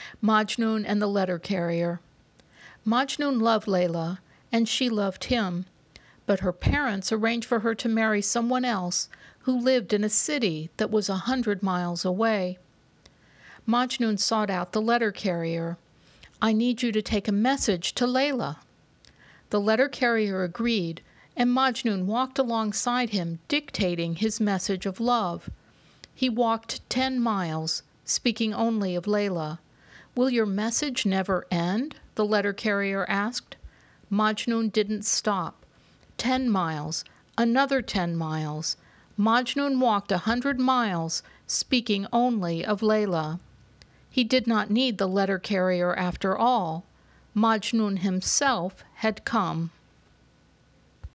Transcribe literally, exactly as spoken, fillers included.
Majnun and the Letter Carrier. Majnun loved Layla, and she loved him, but her parents arranged for her to marry someone else who lived in a city that was a hundred miles away. Majnun sought out the letter carrier. "I need you to take a message to Layla." The letter carrier agreed, and Majnun walked alongside him, dictating his message of love. He walked ten miles, speaking only of Layla. "Will your message never end?" the letter carrier asked. Majnun didn't stop. Ten miles, another ten miles. Majnun walked a hundred miles, speaking only of Layla. He did not need the letter carrier after all. Majnun himself had come.